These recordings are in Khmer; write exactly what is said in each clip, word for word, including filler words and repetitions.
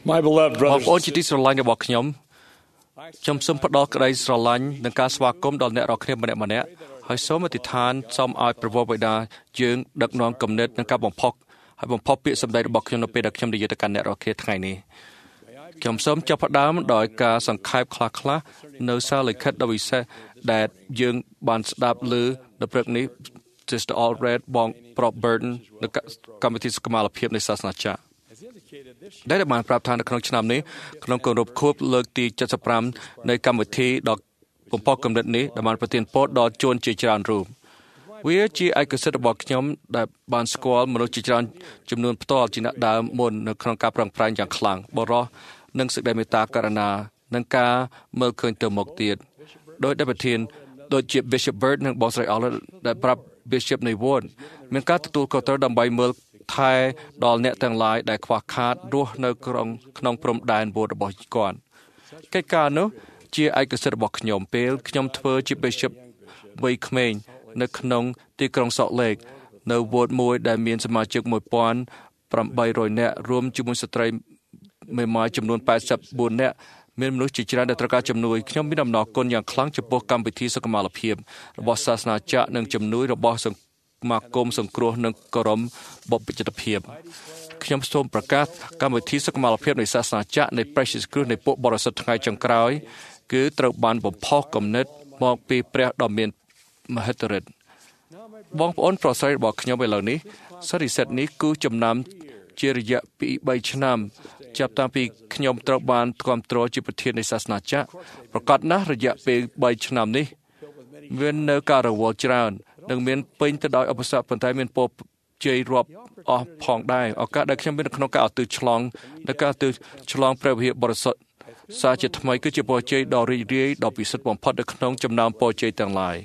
My beloved បង brothers ប្អូន and ជាទីស្រឡាញ់របស់ខ្ញុំខ្ញុំសូមផ្ដល់ក្តីស្រឡាញ់និងការស្វាគមន៍ដល់អ្នករាល់គ្នាម្នាក់ម្នាក់ហើយសូមអធិដ្ឋានសូមឲ្យព្រះវរបិតាយើងដឹកនាំគំនិតនិងការបំផុសហើយបំផុសពាក្យសម្ដីរបស់ខ្ញុំនៅពេលដែលខ្ញុំនិយាយទៅកាន់អ្នករាល់គ្នាថ្ងៃនេះខ្ញុំសូមចាប់ផ្ដើមដោយការសង្ខេបខ្លះៗនៅសារលិខិតដ៏វិសេសដែលយើងបានស្ដាប់ឮនៅព្រឹកនេះ Sister Allred បងប្រុស Burden នៅកម្មវិធីសុខុមាលភាពនៃសាសនាចាស់ដែលបានប្រាប់ថានៅក្នុងឆ្នាំនេះក្នុងគម្រប់ខួបលើកទីเจ็ดสิบห้าនៃកម្មវិធីដ៏បំផុសគំនិតនេះដែលបានប្រទានពរដល់ជួនជាច្រើនរូបវាជាឯកសិទ្ធិរបស់ខ្ញុំដែលបានស្គាល់មនុស្សជាច្រើនចំនួនផ្ទាល់ជាអ្នកដើមមុននៅក្នុងការប្រឹងប្រែងយ៉ាងខ្លាំងបរិសុទ្ធនិងសេចក្តីមេត្តាករុណានិងការមើលឃើញទៅមុខទៀតដោយដែលប្រធានដូចជា Bishop Bird និង Boss Ray Allred ដែលប្រាប់ Bishop នៃ Ward មានការទទួលខុសត្រូវដើម្បីមើលថែដល់អ្នកទាំងឡាយដែលខ្វះខាតរស់នៅក្នុងក្នុងព្រំដែនវត្តរបស់គាត់កិច្ចការនោះជាឯកសិទ្ធិរបស់ខ្ញុំពេលខ្ញុំធ្វើជា Bishop វ័យក្មេងនៅក្នុងទីក្រុង Salt Lake នៅវត្តមួយដែលមានសមាជិកone thousand eight hundredនាក់រួមជាមួយស្ត្រីមេម៉ាយចំនួនeighty-fourនាក់មានមនុស្សជាច្រើនដែលត្រូវការជំនួយខ្ញុំមានអំណរគុណយ៉ាងខ្លាំងចំពោះកម្មវិធីសុខុមាលភាពរបស់សាសនាចាក់និងជំនួយរបស់សមាគមសង្គ្រោះនិងគោរមបុព្វជិតភាពខ្ញុំសូមប្រកាសកម្មវិធីសុខុមាលភាពនៃសាសនាចាក់នៃ Precious គ្រឹះនៃពួកបរិសុទ្ធថ្ងៃចុងក្រោយគឺត្រូវបានបំផុសគំនិតមកពីព្រះដ៏មានមហិទ្ធិឫទ្ធិបងប្អូនប្រុសស្រីរបស់ខ្ញុំឥឡូវនេះសរិស័ទនេះគឺចំណាំជារយៈពីthreeឆ្នាំចាប់តាំងពីខ្ញុំត្រូវបានគ្រប់គ្រងជាប្រធាននៃសាសនាចាក់ប្រកាសណាស់រយៈពេលthreeឆ្នាំនេះមាននៅការរវល់ច្រើននិងមានពេញទៅដោយឧបសគ្គប៉ុន្តែមានពរជ័យរាប់អស់ផងដែរឱកាសដែលខ្ញុំមានក្នុងការឧទ្ទិសឆ្លងនៅការឧទ្ទិសឆ្លងព្រះវិហារបរិសុទ្ធសារជាថ្មីគឺជាពរជ័យដ៏រីករាយដ៏ពិសិដ្ឋបំផុតនៅក្នុងចំណោមពរជ័យទាំងឡាយ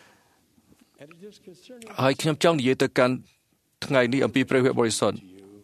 ហើយខ្ញុំចង់និយាយទៅកាន់ថ្ងៃនេះអំពីព្រះវិហារបរិសុទ្ធ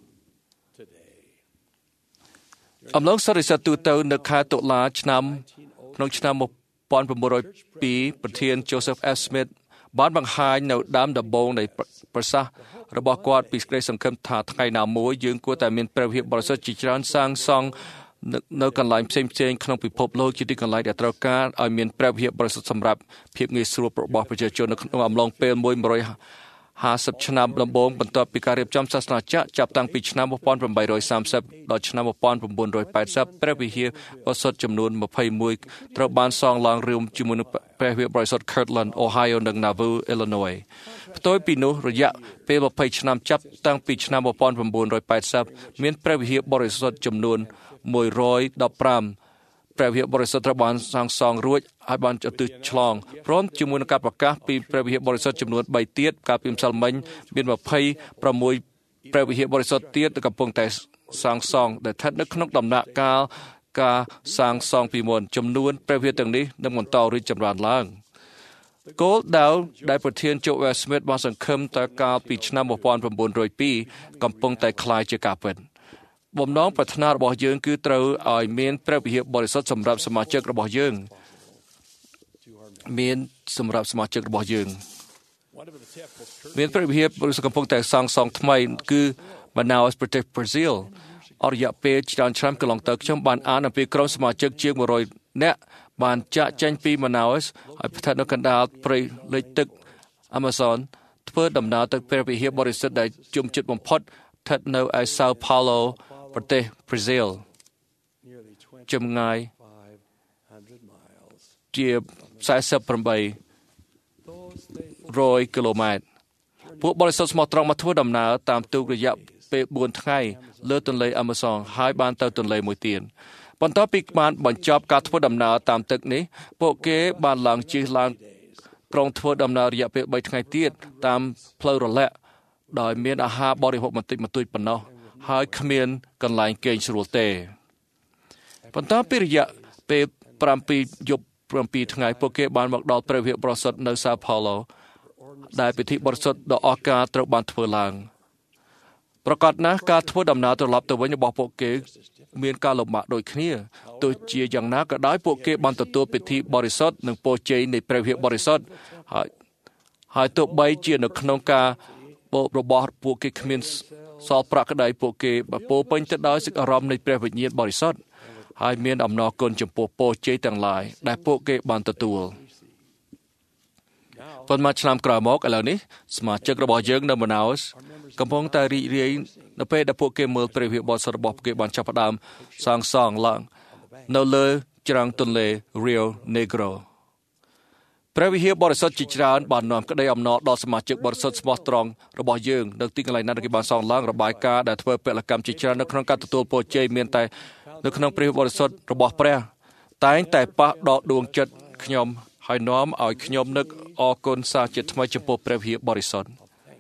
អំឡុងសរិស័ទទូទៅនៅខែតុលាឆ្នាំក្នុងឆ្នាំnineteen oh twoប្រធាន Joseph F. Smith បានបង្ហាញនៅដើមដំបូងនៃប្រសាសន៍របស់គាត់ពីសេចក្តីសង្ឃឹមថាថ្ងៃណាមួយយើងគួរតែមានព្រះវិហារបរិសុទ្ធជាច្រើនសាងសង់នៅកន្លែងផ្សេងៗក្នុងពិភពលោកជាទីកន្លែងដែលត្រូវការឲ្យមានព្រះវិហារបរិសុទ្ធសម្រាប់ភាពងាយស្រួលរបស់ប្រជាជននៅក្នុងអំឡុងពេលone hundred fiftyឆ្នាំដំបូងបន្ទាប់ពីការរៀបចំសាសនាចាក់ចាប់តាំងពីឆ្នាំeighteen thirtyដល់ឆ្នាំnineteen eightyព្រះវិហារបរិសុទ្ធចំនួនtwenty-oneត្រូវបានសង់ឡើងរួមជាមួយនឹងព្រះវិហារបរិសុទ្ធ Kirtland Ohio និង Nauvoo Illinois ផ្ទុយពីនោះរយៈពេលtwentyឆ្នាំចាប់តាំងពីឆ្នាំnineteen eightyមានព្រះវិហារបរិសុទ្ធចំនួនone hundred fifteenព្រះវិហារបរិសុទ្ធត្រូវបានសាងសង់រួចហើយបានឧទ្ទិសឆ្លងព្រមជាមួយនឹងការប្រកាសពីព្រះវិហារបរិសុទ្ធចំនួនthreeទៀតកាលពីម្សិលមិញមានtwenty-sixព្រះវិហារបរិសុទ្ធទៀតកំពុងតែសាងសង់ដែលស្ថិតនៅក្នុងដំណាក់កាលការសាងសង់ពីមុនចំនួនព្រះវិហារទាំងនេះនឹងបន្តរីកចម្រើនឡើងគោលដៅដែលប្រធាន Joseph Smith បានសង្ឃឹមតែកាលពីឆ្នាំnineteen oh twoកំពុងតែคล้ายជាការពិតបំណងប្រាថ្នារបស់យើងគឺត្រូវឲ្យមានព្រះវិហារបរិសុទ្ធសម្រាប់សមាជិករបស់យើងមានសម្រាប់សមាជិករបស់យើងមានព្រះវិហារបរិសុទ្ធកំពុងតែសាងសង់ថ្មីគឺ Manaus ប្រទេសប្រេស៊ីលអរិយពេលច្រើនឆ្នាំកន្លងទៅខ្ញុំបានអានអំពីក្រុមសមាជិកជាងone hundredនាក់បានចាក់ចេញពី Manaus ហើយស្ថិតនៅកណ្ដាលព្រៃលិចទឹក Amazon ធ្វើដំណើរទៅព្រះវិហារបរិសុទ្ធដែលជុំជិតបំផុតស្ថិតនៅឯ Sao Paulo ប្រទេសប្រេស៊ីលចម្ងាយជាforty-eight hundredគីឡូម៉ែត្រពួកបរិសុទ្ធស្មោះត្រង់មកធ្វើដំណើរតាមទូករយៈពេលfourថ្ងៃលើទន្លេ Amazon ហើយបានទៅទន្លេមួយទៀតបន្ទាប់ពីបានបញ្ចប់ការធ្វើដំណើរតាមទឹកនេះពួកគេបានឡើងជិះឡើងក្រុងធ្វើដំណើររយៈពេលthreeថ្ងៃទៀតតាមផ្លូវរលាក់ដោយមានអាហារបរិភោគបន្តិចបន្តួចប៉ុណ្ណោះហើយគ្មានកន្លែងគេងស្រួលទេបន្ទាប់ពីរយៈពេលsevenយប់sevenថ្ងៃពួកគេបានមកដល់ព្រះវិហារបរិសុទ្ធនៅ Sao Paulo ដែលពិធីបរិសុទ្ធដ៏អស្ចារ្យត្រូវបានធ្វើឡើងប្រកាសណាស់ការធ្វើដំណើរត្រឡប់ទៅវិញរបស់ពួកគេមានការលំបាកដូចគ្នាទោះជាយ៉ាងណាក៏ដោយពួកគេបានទទួលពិធីបរិសុទ្ធនិងពរជ័យនៃព្រះវិហារបរិសុទ្ធហើយហើយទោះបីជានៅក្នុងការរបស់ពួកគេគ្មានសល់ប្រាក់ក្តីពួកគេពោពេញទៅដោយសេចក្តីអារម្មណ៍នៃព្រះវិញ្ញាណបរិសុទ្ធហើយមានអំណរគុណចំពោះពរជ័យទាំងឡាយដែលពួកគេបានទទួលប៉ុន្មានឆ្នាំក្រោយមកឥឡូវនេះសមាជិករបស់យើងនៅ Manaus កំពុងតែរីករាយនៅពេលដែលពួកគេមើលព្រះវិហារបរិសុទ្ធរបស់ពួកគេបានចាប់ផ្ដើមសាងសង់ឡើងនៅលើច្រាំងទន្លេ Rio Negro ព្រះវិហារបរិសុទ្ធជាច្រើនបាននាំក្តីអំណរដល់សមាជិកបរិសុទ្ធស្មោះត្រង់របស់យើងនៅទីកន្លែងណាដែលគេបានសង់ឡើងរបាយការណ៍ដែលធ្វើពលកម្មជាច្រើននៅក្នុងការទទួលពរជ័យមានតែនៅក្នុងព្រះបរិសុទ្ធរបស់ព្រះតែងតែប៉ះដល់ដួងចិត្តខ្ញុំហើយនាំឲ្យខ្ញុំនឹកអរគុណសាជាថ្មីចំពោះព្រះវិហារបរិសុទ្ធ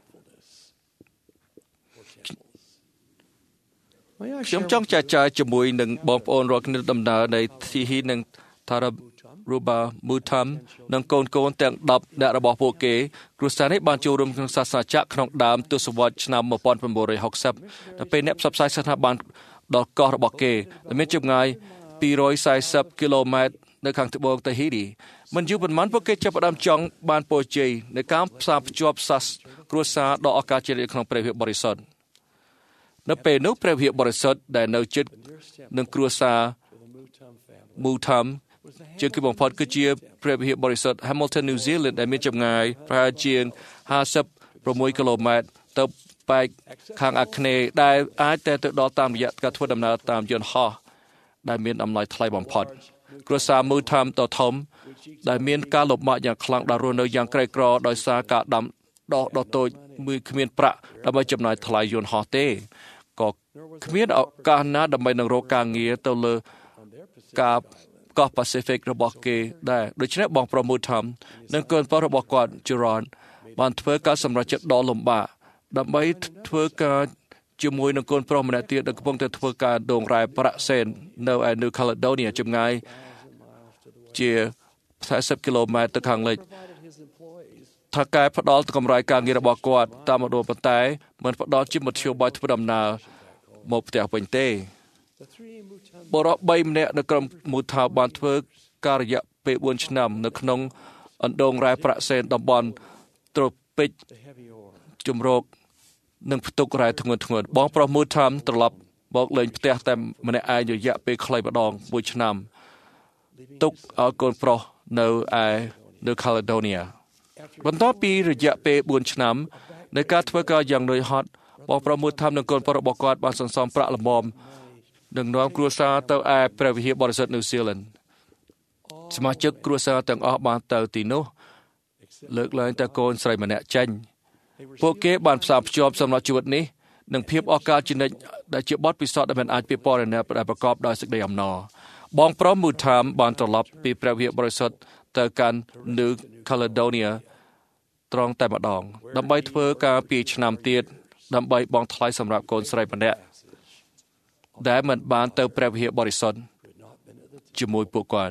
ខ្ញុំចង់ចែកចាយជាមួយនឹងបងប្អូនរាល់គ្នាដំណើរនៃធីហ៊ីនិងថារ៉ារូបាមូថាំនិងកូនកូនទាំងដប់អ្នករបស់ពួកគេគ្រួសារនេះបានចូលរួមក្នុងសាសនាចក្រក្នុងដើមទសវត្សរ៍ឆ្នាំmột nghìn chín trăm sáu mươiនៅពេលអ្នកផ្សព្វផ្សាយសាសនាបានដល់កោះរបស់គេដែលមានចម្ងាយtwo hundred fortyគីឡូម៉ែត្រនៅខាងត្បូងតាហ៊ីទីមិនយូរប៉ុន្មានពួកគេចាប់ផ្ដើមចង់បានពរជ័យในការផ្សារភ្ជាប់សាសគ្រួសារដ៏ឱកាសជានិច្ចក្នុងព្រះវិហារបរិសុទ្ធនៅពេលនោះព្រះវិហារបរិសុទ្ធដែលនៅជិតនឹងគ្រួសារមូថាំជាគីបំផុតគឺជាព្រះវិហារបរិសុទ្ធ Hamilton New Zealand ដែលមានចម្ងាយប្រហែលជាfifty-sixគីឡូម៉ែត្រទៅប៉ែកខាងអាគ្នេយ៍ដែលអាចតែទៅដល់តាមរយៈការធ្វើដំណើរតាមយន្តហោះដែលមានតម្លៃថ្លៃបំផុតគ្រួសារមូថាំតធំដែលមានការលំបាកយ៉ាងខ្លាំងដល់រស់នៅយ៉ាងក្រីក្រដោយសារការដាំដុះដ៏តូចមួយគ្មានប្រាក់ដើម្បីចំណាយថ្លៃយន្តហោះទេក៏គ្មានឱកាសណាដើម្បីនឹងរកការងារទៅលើការកោះ Pacific របស់គេដែរដូច្នេះបងប្រុសមូថាំនិងកូនប្រុសរបស់គាត់ Gerard បានធ្វើការសម្រេចចិត្តដ៏លំបាកដើម្បីធ្វើការជាមួយនឹងកូនប្រុសម្នាក់ទៀតដែលកំពុងតែធ្វើការដងរ៉ែប្រាក់សេននៅឯ New Caledonia ចម្ងាយជាfortyគីឡូម៉ែត្រទៅខាងលិចថាកែផ្ដល់កម្រៃការងាររបស់គាត់តាមម្ដងប៉ុន្តែមិនផ្ដល់ជាមធ្យោបាយធ្វើដំណើរមកផ្ទះវិញទេបរិបទ3ម្នាក់នៅក្រុមមូថាបានធ្វើការរយៈពេលfourឆ្នាំនៅក្នុងអណ្ដូងរ៉ែប្រាក់សេនតំបន់ត្រូពិចជំរកនិងផ្ទុករ៉ែធ្ងន់ធ្ងរបងប្រុសមូថាត្រឡប់មកលេងផ្ទះតែម្នាក់ឯងរយៈពេលខ្លីម្ដងមួយឆ្នាំទុកឲ្យកូនប្រុសនៅឯ New Caledonia បន្ទាប់ពីរយៈពេលfourឆ្នាំនៃការធ្វើការយ៉ាងនឿយហត់បងប្រុសមូថានិងកូនប្រុសរបស់គាត់បានសន្សំប្រាក់ល្មមនឹងនាំគ្រួសារទៅឯព្រះវិហារបរិសុទ្ធ New Zealand សមាជិកគ្រួសារទាំងអស់បានទៅទីនោះលើកឡើងតែកូនស្រីម្នាក់ចេញពួកគេបានផ្សារភ្ជាប់សម្រាប់ជីវិតនេះនឹងភាពអស្ចារ្យជានិច្ចដែលជាបទពិសោធន៍ដែលមិនអាចពិពណ៌នាដែលប្រកបដោយសេចក្តីអំណរបងប្រុសមូថាមបានត្រឡប់ពីព្រះវិហារបរិសុទ្ធទៅកាន់ New Caledonia ត្រង់តែម្ដងដើម្បីធ្វើការពីឆ្នាំទៀតដើម្បីបង់ថ្លៃសម្រាប់កូនស្រីម្នាក់ដែលមិនបានទៅព្រះវិហារបរិសុទ្ធជាមួយពួកគាត់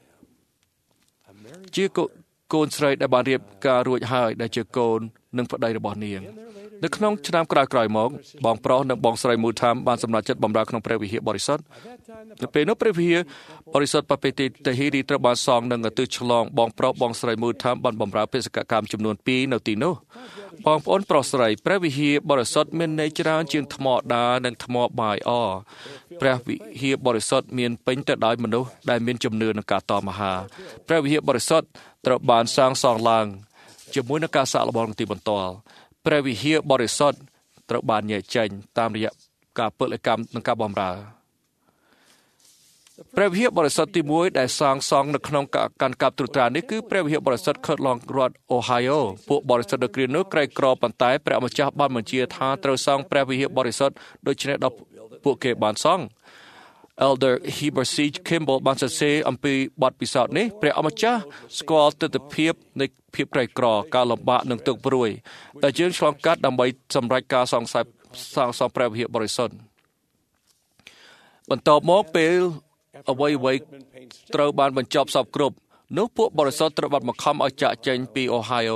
ជាកូនស្រីដែលបានរៀបការរួចហើយដែលជាកូននិងប្តីរបស់នាងនៅក្នុងឆ្នាំក្រោយៗមកបងប្រុសនិងបងស្រីមូថាមបានសម្រេចចិត្តបម្រើក្នុងព្រះវិហារបរិសុទ្ធនៅពេលនោះព្រះវិហារបរិសុទ្ធប្រពៃតាហ៊ីរីត្រូវបានសង់និងទិសឆ្លងបងប្រុសបងស្រីមូថាមបានបម្រើបេសកកម្មចំនួនtwoនៅទីនោះបងប្អូនប្រុសស្រីព្រះវិហារបរិសុទ្ធមានន័យច្រើនជាងថ្មដានិងថ្មបាយអព្រះវិហារបរិសុទ្ធមានពេញទៅដោយមនុស្សដែលមានជំនឿនឹងការតមហាព្រះវិហារបរិសុទ្ធត្រូវបានសាងសង់ឡើងជាមួយនឹងការសាកល្បងទីបន្ទាល់ព្រះវិហារបរិសុទ្ធត្រូវបានញែកចេញតាមរយៈការពលកម្មនិងការបម្រើព្រះវិហារបរិសុទ្ធទីoneដែលសាងសង់នៅក្នុងកាន់កាប់ត្រួតត្រានេះគឺព្រះវិហារបរិសុទ្ធខិតឡងរដ្ឋ Ohio ពួកបរិសុទ្ធនៅគ្រានោះក្រីក្រប៉ុន្តែព្រះម្ចាស់បានបញ្ជាថាត្រូវសង់ព្រះវិហារបរិសុទ្ធដូច្នេះដល់ពួកគេបានសង់ Elder Heber C. Kimball បានសរសេរអំពីបទពិសោធន៍នេះព្រះអម្ចាស់ស្គាល់ទិដ្ឋភាពនៃភាពក្រីក្រការលំបាកនិងទុក្ខព្រួយដែលយើងឆ្លងកាត់ដើម្បីសម្រេចការសង់សាងសង់ព្រះវិហារបរិសុទ្ធបន្ទាប់មកពេលអ្វីអ្វីត្រូវបានបញ្ចប់សពគ្រប់នោះពួកបរិសុទ្ធត្រូវបានបង្ខំឲ្យចាកចេញពី Ohio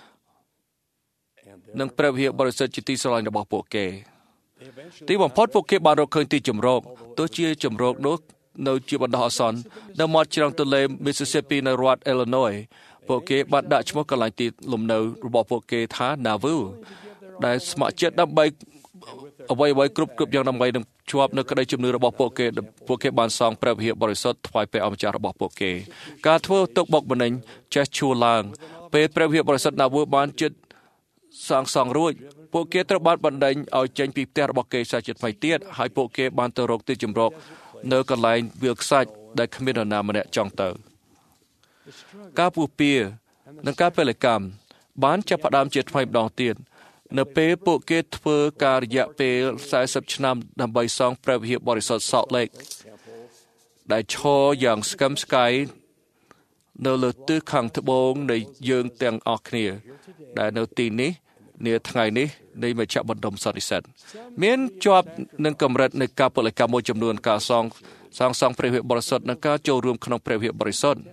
និងព្រះវិហារបរិសុទ្ធជាទីស្រឡាញ់របស់ពួកគេទីបំផុតពួកគេបានរកឃើញទីជម្រកទោះជាជម្រកនោះនៅជាបណ្ដោះអាសន្ននៅមាត់ច្រាំងទន្លេ Mississippi នៅរដ្ឋ Illinois ពួកគេបានដាក់ឈ្មោះកន្លែងទីលំនៅរបស់ពួកគេថា Nauvoo ដែលស្ម័គ្រចិត្តដើម្បីអ្វីអ្វីគ្រប់គ្រប់យ៉ាងដើម្បីនឹងជាប់នៅក្តីជំនឿរបស់ពួកគេពួកគេបានសងព្រះវិហារបរិសុទ្ធថ្វាយព្រះអម្ចាស់របស់ពួកគេការធ្វើទុកបុកម្នេញចេះឈួរឡើងពេលព្រះវិហារបរិសុទ្ធណាវឺបានជិតសាងសង់រួចពួកគេត្រូវបានបណ្ដេញឲ្យចេញពីផ្ទះរបស់គេសាជាថ្មីទៀតហើយពួកគេបានទៅរកទីជម្រកនៅកន្លែងវាលខ្សាច់ដែលគ្មាននរណាម្នាក់ចង់ទៅការពុះពៀនិងការពលកម្មបានចាប់ផ្ដើមជាថ្មីម្ដងទៀតនៅពេលពួកគេធ្វើការរយៈពេលสี่สิบឆ្នាំដើម្បីសង់ព្រះវិហារបរិសុទ្ធ Salt Lake ដែលឈរយ៉ាងស្កឹមស្កៃនៅលើទិសខាងត្បូងនៃយើងទាំងអស់គ្នាដែលនៅទីនេះនាថ្ងៃនេះនៃមជ្ឈមណ្ឌលសន្និសីទមានជាប់នឹងកម្រិតនៃការពលកម្មមួយចំនួនការសង់សាងសង់ព្រះវិហារបរិសុទ្ធនិងការចូលរួមក្នុងព្រះវិហារបរិសុទ្ធ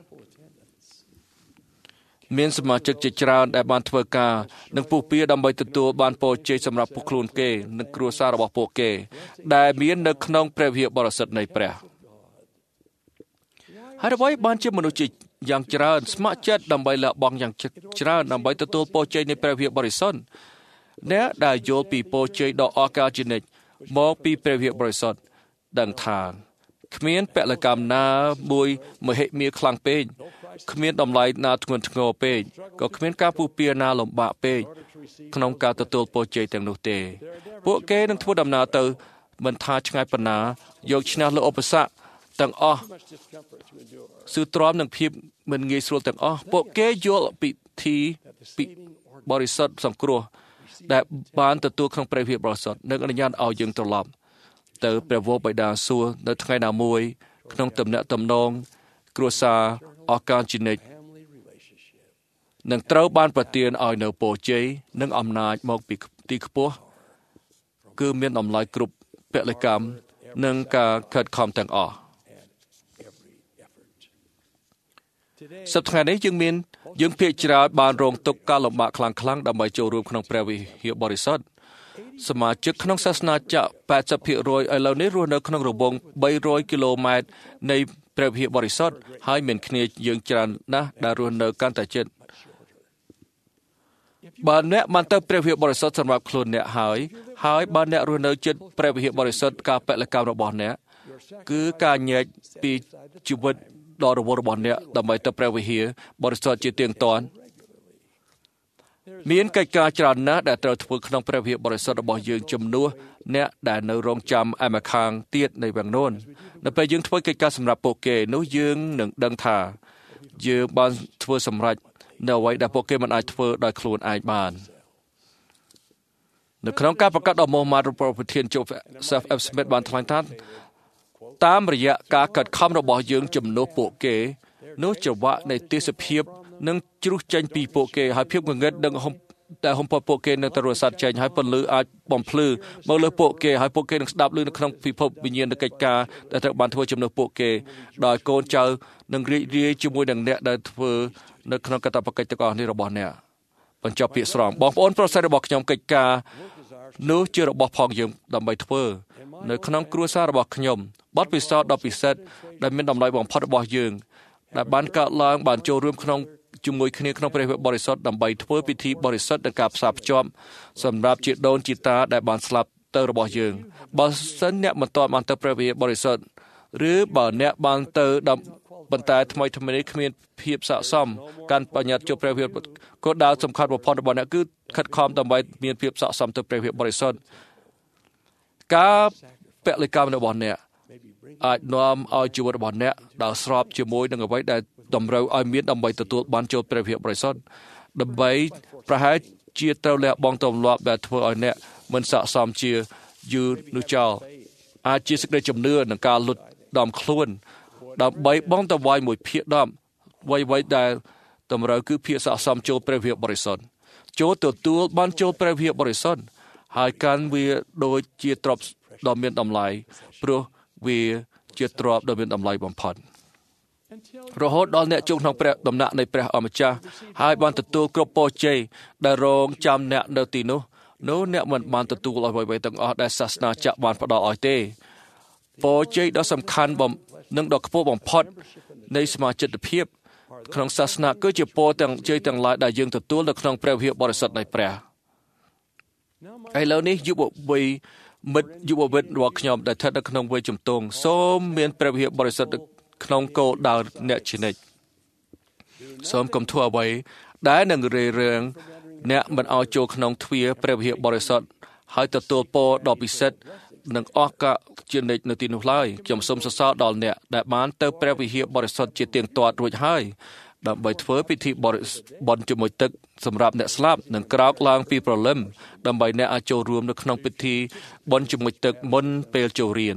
មានសមាជិកជាច្រើនដែលបានធ្វើការនិងពុះពៀដើម្បីទទួលបានពរជ័យសម្រាប់ពួកខ្លួនគេនិងគ្រួសាររបស់ពួកគេដែលមាននៅក្នុងព្រះវិហារបរិសុទ្ធនៃព្រះហើយអ្វីបានជាមនុស្សជាយ៉ាងច្រើនស្ម័គ្រចិត្តដើម្បីលះបង់យ៉ាងច្រើនដើម្បីទទួលពរជ័យនៃព្រះវិហារបរិសុទ្ធអ្នកដែលយល់ពីពរជ័យដ៏អស្ចារ្យជានិច្ចមកពីព្រះវិហារបរិសុទ្ធដឹងថាគ្មានពលកម្មណាមួយមហិមាខ្លាំងពេកគ្មានតម្លៃណាធ្ងន់ធ្ងរពេកក៏គ្មានការពុះពៀណាលំបាកពេកក្នុងការទទួលពរជ័យទាំងនោះទេពួកគេនឹងធ្វើដំណើរទៅមិនថាឆ្ងាយប៉ុណ្ណាយកឈ្នះលើឧបសគ្គទាំងអស់ស៊ឺទ្រាំនឹងភាពមិនងាយស្រួលទាំងអស់ពួកគេយល់ពិធីបរិសុទ្ធសង្គ្រោះដែលបានទទួលក្នុងព្រះវិហារបរិសុទ្ធនិងអនុញ្ញាតឲ្យយើងត្រឡប់ទៅព្រះវរបិតាសួគ៌នៅថ្ងៃណាមួយក្នុងទំនាក់ទំនងគ្រួសារអស់កាលជានិច្ចនឹងត្រូវបានប្រទានឲ្យនៅពរជ័យនិងអំណាចមកពីទីខ្ពស់គឺមានតម្លៃគ្រប់ពលកម្មនិងការខិតខំទាំងអស់សប្តាហ៍នេះយើងមានយើងភាគច្រើនបានរងទុក្ខការលំបាកខ្លាំងខ្លាំងដើម្បីចូលរួមក្នុងព្រះវិហារបរិសុទ្ធសមាជិកក្នុងសាសនាចាក់ แปดสิบភាគរយ ឥឡូវនេះរស់នៅក្នុងរង្វង់បីរយគីឡូម៉ែត្រនៃព្រះវិហារបរិសុទ្ធហើយមានគ្នាយើងច្រើនណាស់ដែលរស់នៅកាន់តែជិតបើអ្នកបានទៅព្រះវិហារបរិសុទ្ធសម្រាប់ខ្លួនអ្នកហើយហើយបើអ្នករស់នៅជិតព្រះវិហារបរិសុទ្ធការពលកម្មរបស់អ្នកគឺការញែកពីជីវិតដ៏រវល់របស់អ្នកដើម្បីទៅព្រះវិហារបរិសុទ្ធជាទៀងទាត់មានកិច្ចការច្រើនណាស់ដែលត្រូវធ្វើក្នុងព្រះវិហារបរិសុទ្ធរបស់យើងជំនួសអ្នកដែលនៅរងចាំឯម្ខាងទៀតនៃវាំងនោះនៅពេលយើងធ្វើកិច្ចការសម្រាប់ពួកគេនោះយើងនឹងដឹងថាយើងបានធ្វើសម្រេចនៅអ្វីដែលពួកគេមិនអាចធ្វើដោយខ្លួនឯងបាននៅក្នុងការប្រកាសដ៏មោះមាត់របស់ប្រធាន Joseph F. Smith បានថ្លែងថាតាមរយៈការកាត់ខំរបស់យើងជំនួសពួកគេនោះចង្វាក់នៃទេសភាពនឹងជ្រុះចេញពីពួកគេហើយភាពងងឹតនឹងហុំតែហុំផុតពួកគេនឹងទៅរសាត់ចេញហើយពន្លឺអាចបំភ្លឺមកលើពួកគេហើយពួកគេនឹងស្ដាប់ឮនៅក្នុងពិភពវិញ្ញាណកិច្ចការដែលត្រូវបានធ្វើជំនួសពួកគេដោយកូនចៅនឹងរីករាយជាមួយនឹងអ្នកដែលធ្វើនៅក្នុងកាតព្វកិច្ចទាំងអស់នេះរបស់អ្នកបញ្ចប់ពាក្យស្រង់បងប្អូនប្រុសស្រីរបស់ខ្ញុំកិច្ចការនោះជារបស់ផងយើងដើម្បីធ្វើនៅក្នុងគ្រួសាររបស់ខ្ញុំបទពិសោធន៍ដ៏ពិសិដ្ឋដែលមានតម្លៃបំផុតរបស់យើងដែលបានកើតឡើងបានចូលរួមក្នុងជាមួយគ្នាក្នុងព្រះវិហារបរិសុទ្ធដើម្បីធ្វើពិធីបរិសុទ្ធនិងការផ្សារភ្ជាប់សម្រាប់ជាដូនជាតាដែលបានស្លាប់ទៅរបស់យើងបើសិនអ្នកមិនទាន់បានទៅព្រះវិហារបរិសុទ្ធឬបើអ្នកបានទៅប៉ុន្តែថ្មីថ្មីនេះគ្មានភាពស័ក្តិសមការបញ្ញត្តិចូលព្រះវិហារគោលដៅសំខាន់បំផុតរបស់អ្នកគឺខិតខំដើម្បីមានភាពស័ក្តិសមទៅព្រះវិហារបរិសុទ្ធការពលកម្មរបស់អ្នកអាចនាំឲ្យជីវិតរបស់អ្នកដែលស្របជាមួយនឹងអ្វីដែលតម្រូវឲ្យមានដើម្បីទទួលបានចូលព្រះវិហារបរិសុទ្ធដើម្បីប្រហែលជាត្រូវលះបង់ទម្លាប់ដែលធ្វើឲ្យអ្នកមិនស័ក្តិសមជាយូរនោះចោលអាចជាសេចក្តីជំនឿនិងការលុតដំខ្លួនដើម្បីបងតវាយមួយភាគដប់អ្វីៗដែលតម្រូវគឺភាគស័ក្តិសមចូលព្រះវិហារបរិសុទ្ធចូលទទួលបានចូលព្រះវិហារបរិសុទ្ធហើយកាន់វាដូចជាទ្រព្យដ៏មានតម្លៃព្រោះវាជាទ្រព្យដ៏មានតម្លៃបំផុតរហូតដល់អ្នកជួបក្នុងព្រះដំណាក់នៃព្រះអម្ចាស់ហើយបានទទួលគ្រប់ពរជ័យដែលរងចាំអ្នកនៅទីនោះនោះអ្នកមិនបានទទួលអ្វីៗទាំងអស់ដែលសាសនាចាក់បានផ្ដល់ឲ្យទេពរជ័យដ៏សំខាន់បំនិងដ៏ខ្ពស់បំផុតនៃសមាជិកភាពក្នុងសាសនាគឺជាពរទាំងជ័យទាំងឡាយដែលយើងទទួលនៅក្នុងព្រះវិហារបរិសុទ្ធនៃព្រះឥឡូវនេះយុវវ័យមិត្តយុវវិទ្យរបស់ខ្ញុំដែលស្ថិតនៅក្នុងវ័យជំទង់សូមមានព្រះវិហារបរិសុទ្ធក្នុងគោលដៅអ្នកជានិច្ចសូមកុំធ្វើអ្វីដែលនឹងរារាំងអ្នកមិនឲ្យចូលក្នុងទ្វារព្រះវិហារបរិសុទ្ធហើយទទួលពរដ៏ពិសិដ្ឋនិងអស់កជានិច្ចនៅទីនោះឡើយខ្ញុំសូមសរសើរដល់អ្នកដែលបានទៅព្រះវិហារបរិសុទ្ធជាទៀងទាត់រួចហើយដើម្បីធ្វើពិធីបរិបន់ជាមួយទឹកសម្រាប់អ្នកស្លាប់និងក្រោកឡើងពីព្រលឹមដើម្បីអ្នកអាចចូលរួមនៅក្នុងពិធីបន់ជាមួយទឹកមុនពេលចូលរៀន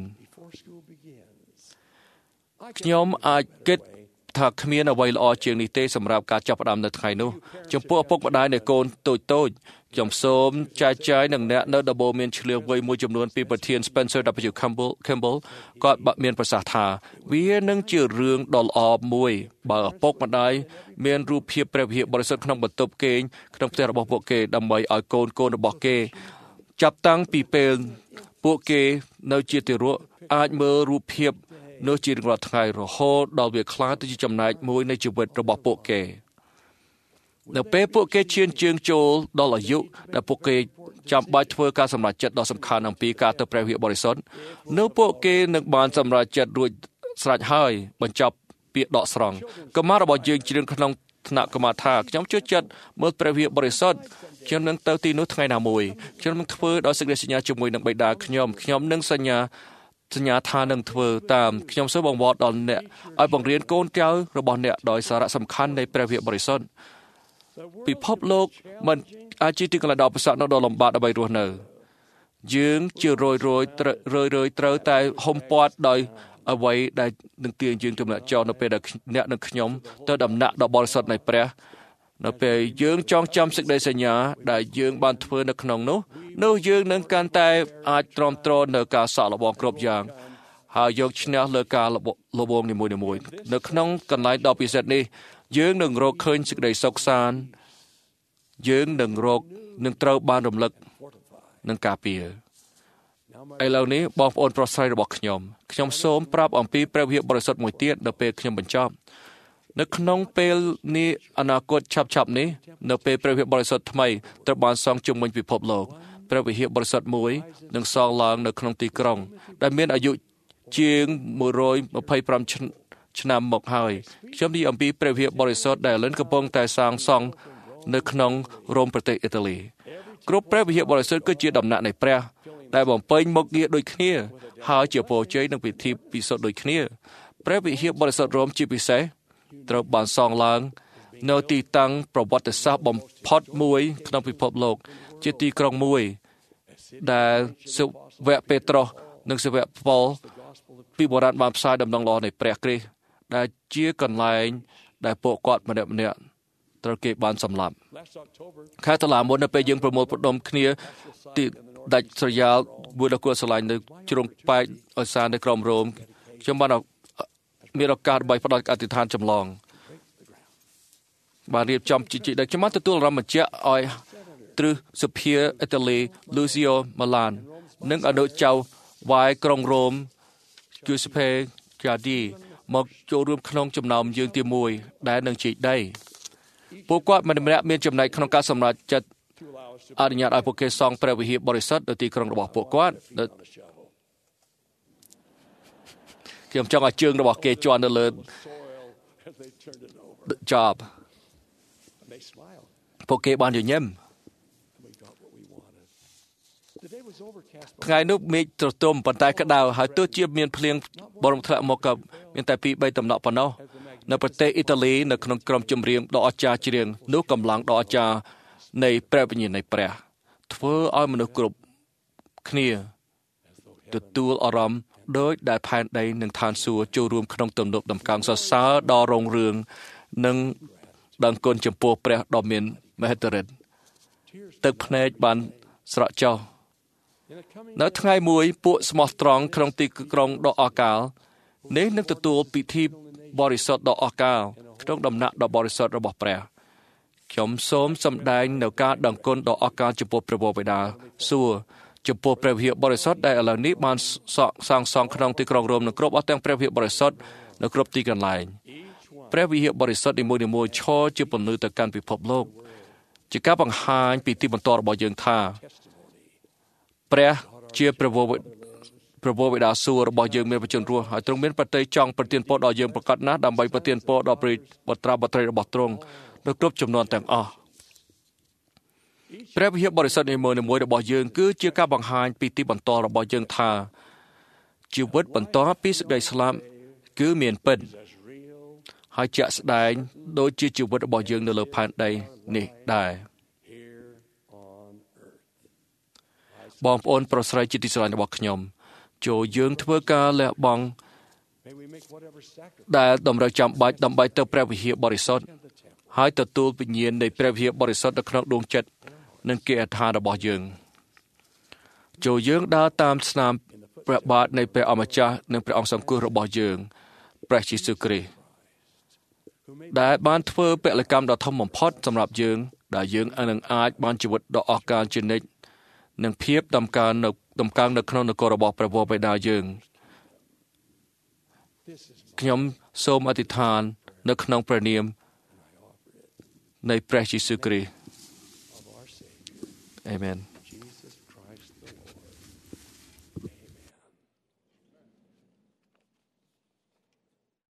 ខ្ញុំអាចគិតថាគ្មានអ្វីល្អជាងនេះទេសម្រាប់ការចាប់ផ្ដើមនៅថ្ងៃនោះចំពោះឪពុកម្ដាយនៃកូនតូចតូចខ្ញុំសូមចែកចាយនឹងអ្នកនៅដំបូងមានឆ្លៀវវៃមួយចំនួនពីប្រធាន Spencer W. Campbell Campbell គាត់មានប្រសាសន៍ថាវានឹងជារឿងដ៏ល្អមួយបើឪពុកម្ដាយមានរូបភាពព្រះវិហារបរិសុទ្ធក្នុងបន្ទប់គេងក្នុងផ្ទះរបស់ពួកគេដើម្បីឲ្យកូនកូនរបស់គេចាប់តាំងពីពេលពួកគេនៅជាទារកអាចមើលរូបភាពនោះជារៀងរាល់ថ្ងៃរហូតដល់វាក្លាយទៅជាចំណែកមួយនៃជីវិតរបស់ពួកគេនៅពេលពួកគេឈានជើងចូលដល់អាយុដែលពួកគេចាំបាច់ធ្វើការសម្រេចចិត្តដ៏សំខាន់អំពីការទៅព្រះវិហារបរិសុទ្ធនៅពួកគេនឹងបានសម្រេចចិត្តរួចស្រេចហើយបញ្ចប់ពាក្យដកស្រង់កុមាររបស់យើងជ្រៀងក្នុងថ្នាក់កុមារថាខ្ញុំជឿចិត្តមើលព្រះវិហារបរិសុទ្ធខ្ញុំនឹងទៅទីនោះថ្ងៃណាមួយខ្ញុំនឹងធ្វើដោយសេចក្តីសញ្ញាជាមួយនឹងបិតាខ្ញុំខ្ញុំនឹងសញ្ញាសញ្ញាថានឹងធ្វើតាមខ្ញុំសូមបង្វល់ដល់អ្នកឲ្យបង្រៀនកូនចៅរបស់អ្នកដោយសារៈសំខាន់នៃព្រះវិហារបរិសុទ្ធពិភពលោកមិនអាចជាទីកន្លែងដ៏ប្រសើរដ៏លំបាកដើម្បីរស់នៅយើងជារយរយរយរយត្រូវតែហុំព័ទ្ធដោយអ្វីដែលនឹងទាញយើងទម្លាក់ចោលនៅពេលដែលអ្នកនិងខ្ញុំទៅដំណាក់ដ៏បរិសុទ្ធនៃព្រះនៅពេលយើងចងចាំសេចក្តីសញ្ញាដែលយើងបានធ្វើនៅក្នុងនោះនោះយើងនឹងកាន់តែអាចទ្រាំទ្រនៅការសាកល្បងគ្រប់យ៉ាងហើយយកឈ្នះលើការលបងនីមួយៗនៅក្នុងកន្លែងដ៏ពិសិដ្ឋនេះយើងនឹងរកឃើញសេចក្តីសុខសាន្តយើងនឹងរកនឹងត្រូវបានរំលឹកនឹងការពារឥឡូវនេះបងប្អូនប្រុសស្រីរបស់ខ្ញុំខ្ញុំសូមប្រាប់អំពីព្រះវិហារបរិសុទ្ធមួយទៀតនៅពេលខ្ញុំបញ្ចប់នៅក្នុងពេលនេះអនាគតឆាប់ឆាប់នេះនៅពេលព្រះវិហារបរិសុទ្ធថ្មីត្រូវបានសង់ជុំវិញពិភពលោកព្រះវិហារបរិសុទ្ធមួយនឹងសង់ឡើងនៅក្នុងទីក្រុងដែលមានអាយុជាងមួយរយម្ភៃប្រាំឆ្នាំមកហើយខ្ញុំនិយាយអំពីព្រះវិហារបរិសុទ្ធដែលលិនកំពុងតែសាងសង់នៅក្នុងរ៉ូមប្រទេសអ៊ីតាលីគ្រប់ព្រះវិហារបរិសុទ្ធគឺជាដំណាក់នៃព្រះដែលបំពេញមុខងារដូចគ្នាហើយជាពរជ័យនិងពិធីពិសុទ្ធដូចគ្នាព្រះវិហារបរិសុទ្ធរ៉ូមជាពិសេសត្រូវបានសង់ឡើងនៅទីតាំងប្រវត្តិសាស្ត្របំផុតមួយក្នុងពិភពលោកជាទីក្រុងមួយដែលសាវកពេត្រុសនិងសាវកប៉ូលពីបុរាណបានផ្សាយដំណឹងល្អនៃព្រះគ្រីស្ទដែលជាកន្លែងដែលពួកគាត់ម្នាក់ម្នាក់ត្រូវគេបានសម្លាប់ខែតុលាមុននៅពេលយើងប្រមូលផ្ដុំគ្នាទីដាច់ស្រយាលមួយដ៏គួរស្រឡាញ់នៅជ្រុងប៉ែកអសាននៅក្រុងរ៉ូមខ្ញុំបានមានឱកាសដើម្បីផ្ដល់អធិដ្ឋានចម្លងបានរៀបចំជាដែលខ្ញុំបានទទួលអារម្មណ៍បញ្ជាក់ឲ្យទ្រឹស្សភាអ៊ីតាលី Lucio Malan និងអនុចៅវាយក្រុងរ៉ូម Giuseppe Gaddi មកចូលរួមក្នុងចំណោមយើងទីមួយដែលនឹងជិះដីពួកគាត់ម្នាក់ៗមានចំណែកក្នុងការសម្រេចចិត្តអនុញ្ញាតឲ្យពួកគេសង់ព្រះវិហារបរិសុទ្ធនៅទីក្រុងរបស់ពួកគាត់ខ្ញុំចង់ឲ្យជើងរបស់គេជាន់នៅលើ job ពួកគេបានញញឹមថ្ងៃនោះមេឃត្រទុំប៉ុន្តែក្តៅហើយទោះជាមានភ្លៀងបរមធ្លាក់មកក៏មានតែពីរបីតំណក់ប៉ុណ្ណោះនៅប្រទេសអ៊ីតាលីនៅក្នុងក្រុមចម្រៀងដ៏អស្ចារ្យច្រៀងនោះកម្លាំងដ៏អស្ចារ្យនៃព្រះវិញ្ញាណនៃព្រះធ្វើឲ្យមនុស្សគ្រប់គ្នាទទួលអារម្មណ៍ដោយដែលផែនដីនិងឋានសួគ៌ចូលរួមក្នុងទំនុកដំកើងសរសើរដ៏រុងរឿងនិងដឹងគុណចំពោះព្រះដ៏មានមហិទ្ធិឫទ្ធិទឹកភ្នែកបានស្រក់ចុះនៅថ្ងៃមួយពួកស្មោះត្រង់ក្នុងទីក្រុងដ៏អកាលនេះនឹងទទួលពិធីបរិសុទ្ធដ៏អកាលក្នុងដំណាក់ដ៏បរិសុទ្ធរបស់ព្រះខ្ញុំសូមសម្ដែងនៅការដឹងគុណដ៏អកាលចំពោះព្រះបិតាសួគ៌ចំពោះព្រះវិហារបរិសុទ្ធដែលឥឡូវនេះបានសាងសង់ក្នុងទីក្រុងរ៉ូមនិងគ្រប់អស់ទាំងព្រះវិហារបរិសុទ្ធនៅគ្រប់ទីកន្លែងព្រះវិហារបរិសុទ្ធនីមួយៗឈរជាពន្លឺទៅកាន់ពិភពលោកជាការបង្ហាញពីទីបន្ទាល់របស់យើងថាព្រះជាព្រះវរព្រះវរបិតាសួររបស់យើងមានបជនរស់ហើយទ្រង់មានប្រតិចង់ប្រទានពរដល់យើងប្រកាសណាស់ដើម្បីប្រទានពរដល់ព្រះបុត្រាបុត្រីរបស់ទ្រង់នៅគ្រប់ចំនួនទាំងអស់ព្រះវិហារបរិសុទ្ធនីមួយៗរបស់យើងគឺជាការបង្ហាញពីទីបន្ទាល់របស់យើងថាជីវិតបន្ទាប់ពីសេចក្តីស្លាប់គឺមានពិតហើយជាក់ស្ដែងដូចជាជីវិតរបស់យើងនៅលើផែនដីនេះដែរបងប្អូនប្រុសស្រីជាទីស្រឡាញ់របស់ខ្ញុំចូលយើងធ្វើការលះបង់ដែលតម្រូវចាំបាច់ដើម្បីទៅព្រះវិហារបរិសុទ្ធហើយទទួលវិញ្ញាណនៃព្រះវិហារបរិសុទ្ធនៅក្នុងដួងចិត្តនិងគេអត្ថារបស់យើងចូលយើងដើរតាមស្នាមព្រះបាទនៃព្រះអម្ចាស់និងព្រះអង្គសង្គ្រោះរបស់យើងព្រះយេស៊ូវគ្រីស្ទដែលបានធ្វើពលកម្មដ៏ធំបំផុតសម្រាប់យើងដែលយើងនឹងអាចបានជីវិតដ៏អស្ចារ្យជានិច្ចនិងភាពដំកើងនៅដំកើងនៅក្នុងនគររបស់ព្រះវរបិតាយើងខ្ញុំសូមអធិដ្ឋាននៅក្នុងព្រះនាមនៃព្រះយេស៊ូវគ្រីស្ទអាមែន